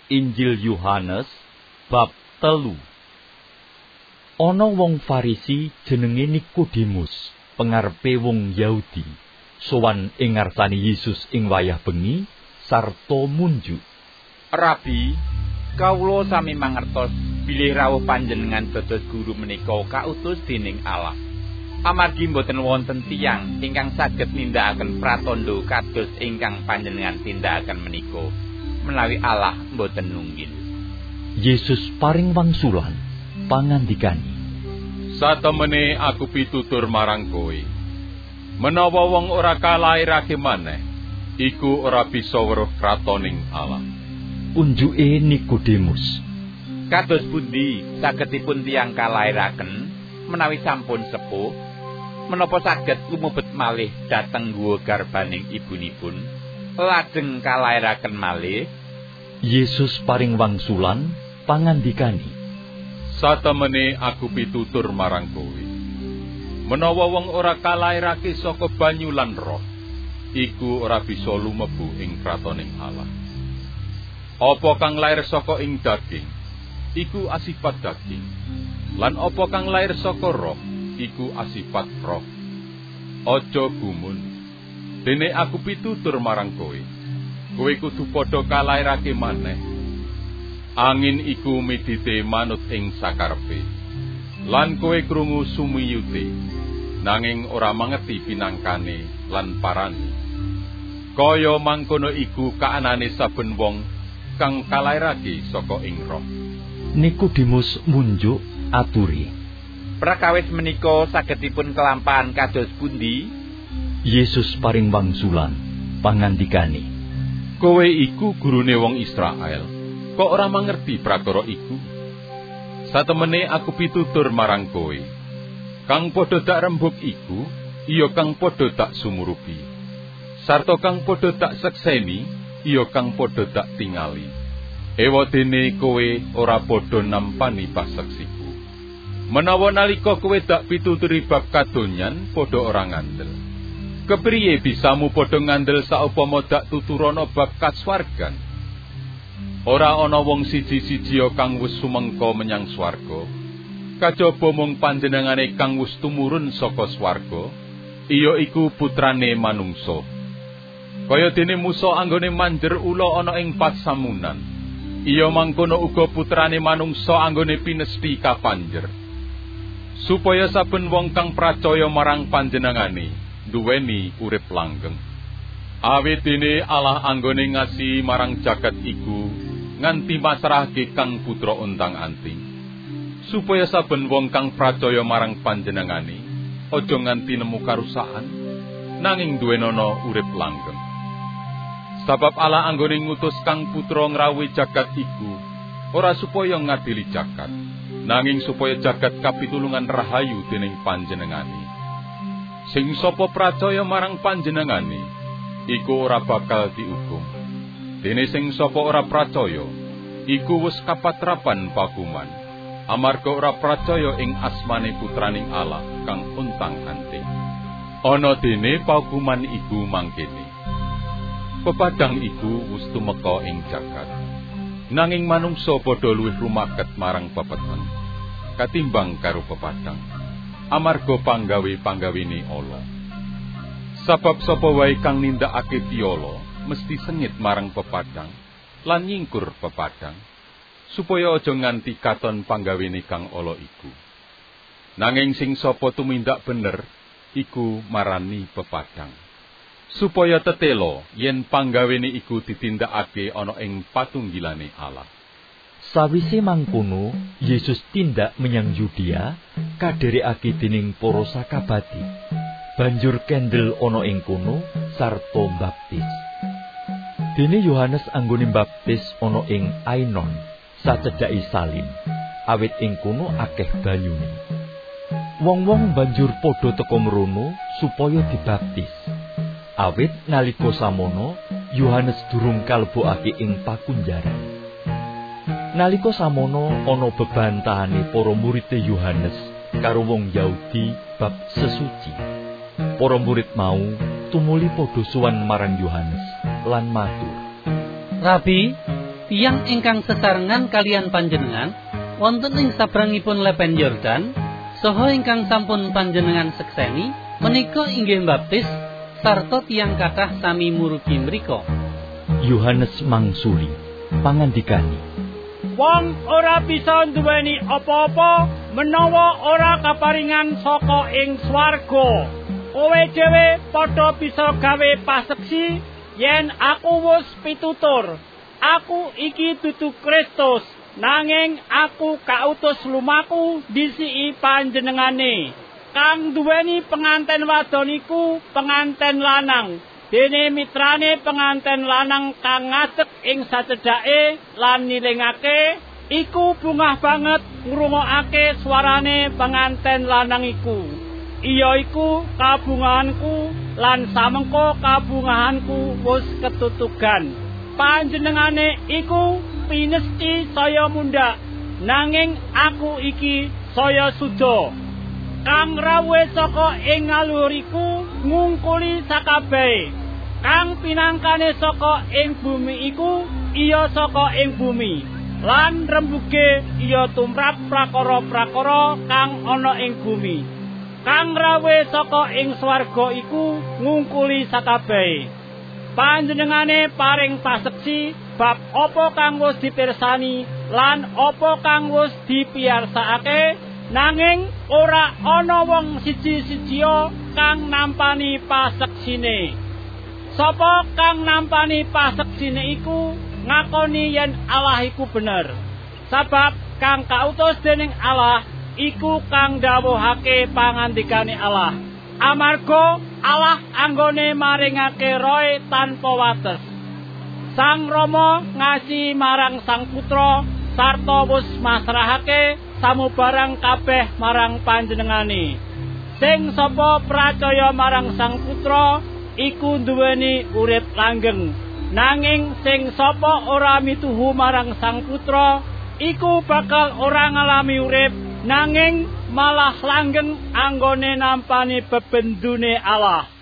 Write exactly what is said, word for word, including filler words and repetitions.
Injil Yohanes bab telu. Ana wong Farisi jenenge Nikodemus, pengarepe wong Yahudi, sowan ing ngarsane Yesus ing wayah bengi sarta munjuk. Rabi, kawula sami mangertos bilih rawuh panjenengan dados guru menika kautus dening Allah. Amargi boten wonten tiyang ingkang saged nindakaken pratandha kados ingkang panjenengan tindakaken menika, menawi Allah boten nunggil. Yesus paring wangsulan, pangandikani, "Satemene aku pitutur marang kowe, menawa wong ora kalairake maneh, iku ora bisa weruh kratoning Allah." Unjuke Nikodemus, "Kados pundi sagedipun tiyang kalairaken menawi sampun sepuh? Menapa saged lumebet malih dhateng guwa garbaning ibunipun, lajeng kalairaken malih?" Yesus paring wangsulan, pangandikani, "Satemene aku pitutur marang kowe, menawa wong ora kalairake saka banyu lan roh, iku ora bisa lumebu ing kratoning Allah. Apa kang lair saka ing daging, iku asifat daging, lan apa kang lair saka roh, iku asifat roh. Aja gumun, dene aku pitutur marang kowe, kowe kudu padha kalairake maneh. Angin iku midite manut ing sakarepe, lan kowe krungu sumiyute, nanging ora mangerti pinangkane lan parane. Kaya mangkono iku kaanane saben wong kang kalairake saka ing roh." Nikodemus munjuk aturi, "Prakawis menika sagedipun kelampahan kados pundi?" Yesus paring wangsulan, pangandikani, "Kowe iku gurune wong Israel, kok ora mangerti prakara iku? Satemene aku pitutur marang kowe, kang padha dak rembug iku, iya kang padha dak sumurupi, sarta kang padha dak sekseni, iya kang padha dak tingali. Ewadene kowe ora padha nampani paseksiku. Menawa nalika kowe dak pituturi bab kadonyan padha ora ngandel, kepriye bisamu padha ngandel saupama dak tuturana bab kaswargan? Ora ana wong siji-siji kang wis sumengka menyang swarga, kajaba mung panjenengane kang wis tumurun saka swarga, iya iku putrane manungsa. Kaya dene Musa anggone manjer ula ana ing pasamunan, iya mangkono uga putrane manungsa anggone pinesti kapanjer, supaya saben wong kang pracaya marang panjenengane duweni urip langgeng. Awit dene Allah anggone ngasihi marang jagat iku nganti masrahke kang putra untang-anting, supaya saben wong kang pracaya marang panjenengane aja nganti nemu karusakan, nanging duwenana urip langgeng. Sabab Allah anggone ngutus kang putra ngrawuhi jagat iku ora supaya ngadili jagat, nanging supaya jagat kapitulungan rahayu dening panjenengane. Sing sapa pracaya marang panjenengane iku ora bakal diukum. Dene sing sapa ora pracaya iku wis kapatrapan pakuman, amarga ora pracaya ing asmane putraning Allah kang untang-anting. Ana dene pakuman iku mangkene. Pepadang iku wis tumeka ing jagat, nanging manungsa padha luwih rumaket marang pepeteng katimbang karo pepadang, amarga panggawe-panggawene ala. Sabab sapa wae kang nindakake piala mesti sengit marang pepadang lan nyingkur pepadang, supaya aja nganti katon panggawene kang ala iku. Nanging sing sapa tumindak bener iku marani pepadang, supaya tetelo yen panggawene iku ditindakake ana ing patunggilane Allah." Sawise mangkono, Yesus tindak menyang Yudea, kadherekake dening para sakabati. Banjur kendel ana ing kono sarta mbaptis. Dene Yohanes anggone mbaptis ana ing Ainon, sacedhake Salim, awit ing kono akeh banyune. Wong-wong banjur padha teka mrono supaya dibaptis. Awit nalika samono Yohanes durung kalebokake ing pakunjaran. Nalika samono ana bebantahane para murid Yohanes karo wong Yahudi bab sesuci. Para murid mau tumuli padha sowan marang Yohanes lan matur, "Rabi, tiyang ingkang sesarengan kalian panjenengan wonten ing sabrangipun Lepen Yordan saha ingkang sampun panjenengan sekseni menika inggih baptis sarta tiyang kathah sami murugi mriku. Yohanes mangsuli pangandikani, wong ora bisa nduweni apa-apa menawa ora kaparingan saka ing swarga. Kowe dhewe padha bisa gawe paseksi yen aku wis pitutur. Aku iki dudu Kristus, nanging aku kautus lumaku disiki panjenengane. Kang duweni penganten wadon iku penganten lanang. Dene mitrane penganten lanang kang ngadeg ing sacedhake lan nilingake iku bungah banget ngrungokake swarane penganten lanang iku. Iya iku kabungahanku lan samengko kabungahanku wis ketutugan. Panjenengane iku pinesti saya mundhak, nanging aku iki saya suda. Kang rawuhe saka ing ngaluriku ngungkuli sakabehe. Kang pinangkane saka ing bumi iku iya saka ing bumi. Lan rembuge iya tumrap prakara-prakara kang ana ing bumi. Kang rawuhe saka ing swarga iku ngungkuli sakabehe. Panjenengane paring paseksi bab apa kang wis dipirsani lan apa kang wis dipiyarsakake, nanging ora ana wong siji-sijia kang nampani paseksine. Sapa kang nampani paseksine iku ngakoni yen Allah iku bener. Sabab kang kautus dening Allah iku kang dawuhake pangandikane Allah. Amarga Allah anggone maringake roe tanpa wates. Sang Rama ngasihi marang Sang Putra sarta wis masrahake samubarang kabeh marang panjenengane. Sing sapa pracaya marang Sang Putra iku duweni urip langgeng. Nanging sing sapa ora mituhu marang Sang Putra iku bakal ora ngalami urip, nanging malah langgeng anggone nampani bebendune Allah.